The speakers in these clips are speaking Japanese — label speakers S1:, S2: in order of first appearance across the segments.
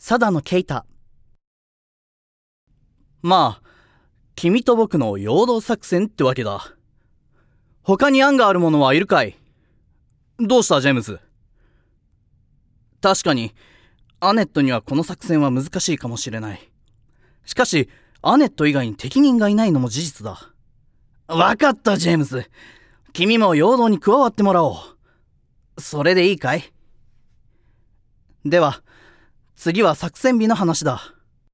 S1: 貞野啓太。まあ、君と僕の陽動作戦ってわけだ。他に案がある者はいるかい？どうしたジェームズ？確かに、アネットにはこの作戦は難しいかもしれない。しかし、アネット以外に適任がいないのも事実だ。わかったジェームズ。君も陽動に加わってもらおう。それでいいかい？では、次は作戦日の話だ。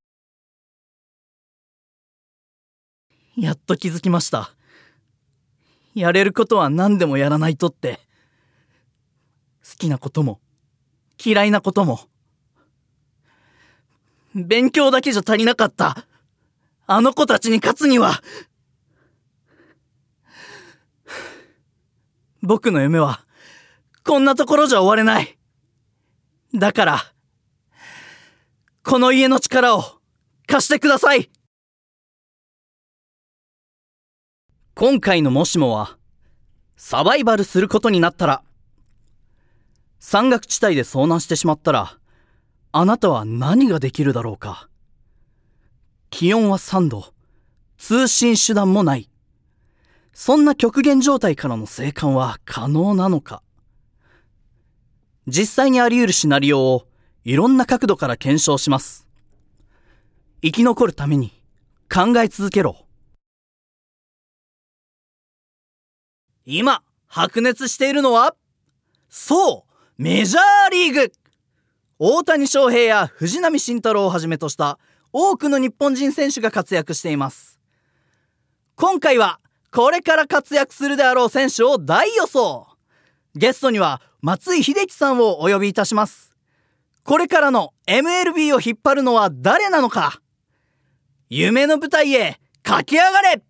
S1: やっと気づきました。やれることは何でもやらないとって。好きなことも、嫌いなことも。勉強だけじゃ足りなかった。あの子たちに勝つには。僕の夢は、こんなところじゃ終われない。だから、この家の力を貸してください。今回のもしもは、サバイバルすることになったら、山岳地帯で遭難してしまったら、あなたは何ができるだろうか。気温は3度、通信手段もない。そんな極限状態からの生還は可能なのか。実際にあり得るシナリオをいろんな角度から検証します。生き残るために考え続けろ。今、白熱しているのは、そう、メジャーリーグ。大谷翔平や藤浪晋太郎をはじめとした多くの日本人選手が活躍しています。今回はこれから活躍するであろう選手を大予想。ゲストには松井秀喜さんをお呼びいたします。これからの MLB を引っ張るのは誰なのか。夢の舞台へ駆け上がれ。